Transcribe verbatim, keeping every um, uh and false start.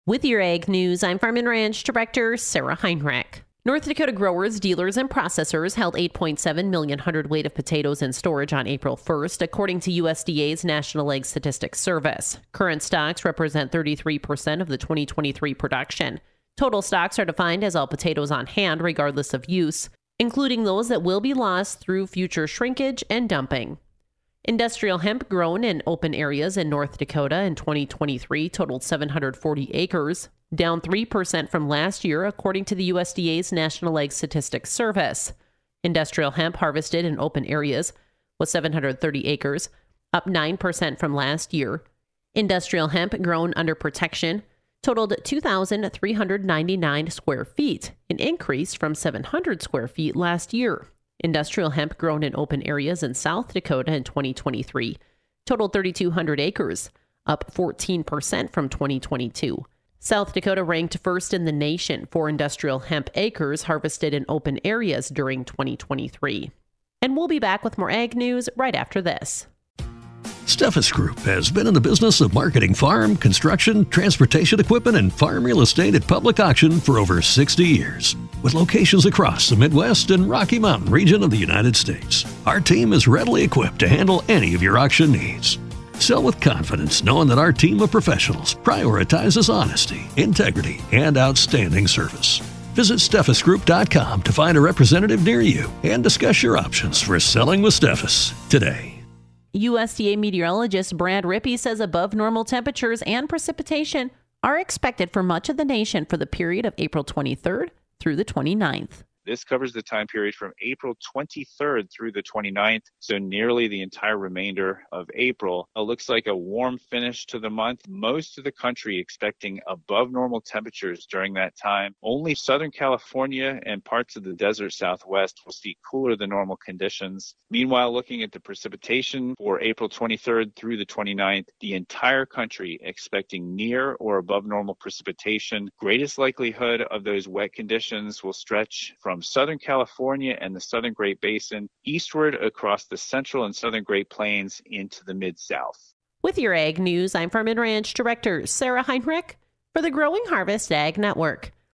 With your ag news, I'm Farm and Ranch Director Sarah Heinrich. North Dakota growers, dealers, and processors held eight point seven million hundredweight of potatoes in storage on April first, according to U S D A's National Ag Statistics Service. Current stocks represent thirty-three percent of the twenty twenty-three production. Total stocks are defined as all potatoes on hand, regardless of use, including those that will be lost through future shrinkage and dumping. Industrial hemp grown in open areas in North Dakota in twenty twenty-three totaled seven hundred forty acres, down three percent from last year, according to the U S D A's National Ag Statistics Service. Industrial hemp harvested in open areas was seven hundred thirty acres, up nine percent from last year. Industrial hemp grown under protection totaled two thousand three hundred ninety-nine square feet, an increase from seven hundred square feet last year. Industrial hemp grown in open areas in South Dakota in twenty twenty-three totaled three thousand two hundred acres, up fourteen percent from twenty twenty-two. South Dakota ranked first in the nation for industrial hemp acres harvested in open areas during twenty twenty-three. And we'll be back with more ag news right after this. Steffes Group has been in the business of marketing farm, construction, transportation equipment, and farm real estate at public auction for over sixty years. With locations across the Midwest and Rocky Mountain region of the United States, our team is readily equipped to handle any of your auction needs. Sell with confidence, knowing that our team of professionals prioritizes honesty, integrity, and outstanding service. Visit Steffes Group dot com to find a representative near you and discuss your options for selling with Steffes today. U S D A meteorologist Brad Rippey says above normal temperatures and precipitation are expected for much of the nation for the period of April twenty-third through the twenty-ninth. This covers the time period from April twenty-third through the twenty-ninth, so nearly the entire remainder of April. It looks like a warm finish to the month. Most of the country expecting above normal temperatures during that time. Only Southern California and parts of the desert Southwest will see cooler than normal conditions. Meanwhile, looking at the precipitation for April twenty-third through the twenty-ninth, the entire country expecting near or above normal precipitation. Greatest likelihood of those wet conditions will stretch from From Southern California and the Southern Great Basin eastward across the Central and Southern Great Plains into the Mid-South. With your ag news, I'm Farm and Ranch Director Sarah Heinrich for the Growing Harvest Ag Network.